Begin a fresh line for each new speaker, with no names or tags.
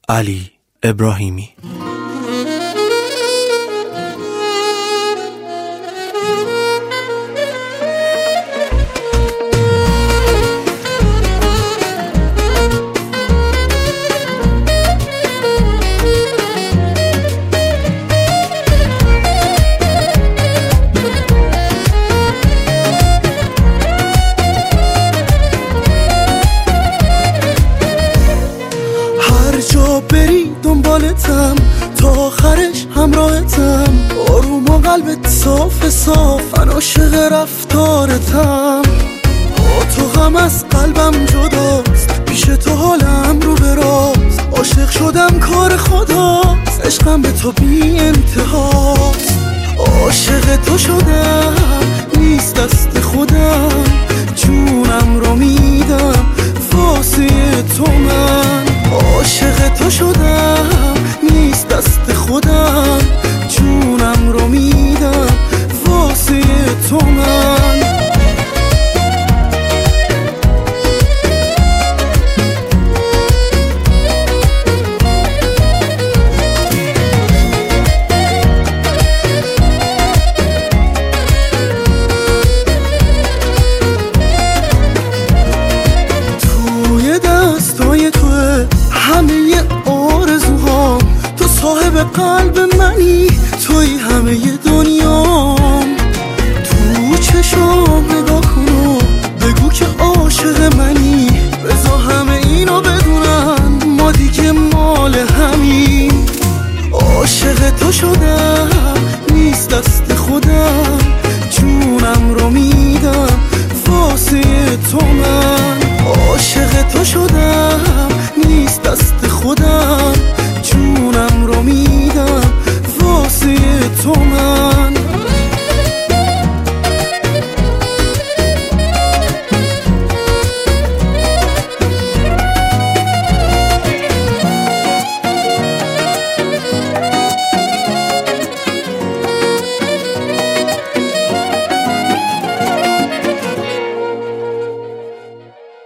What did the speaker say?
علی ابراهیمی.
بری دنبالتم تا آخرش همراهتم، آروم و قلبت صاف صاف، من عاشق رفتارتم. با تو غم از قلبم جداست، پیش تو حالم رو به راست، عاشق شدم کار خداست، عشقم به تو بی انتهاست. عاشق تو شدم نیست دست خودم، جونم رو میدم واسه تو. من عاشق تو شدم نیست دست خودم، جونم رو میدم واسه تو. من توی دستای توه همه آرزوهام، تو صاحب قلب منی، توی همه دنیام. تو چشام نگاه کن و بگو که عاشق منی، بذار همه اینو بدونن ما دیگه مال همین. عاشق تو شدم نیست دست خودم، جونم رو میدم واسه تو. من عاشق تو شدم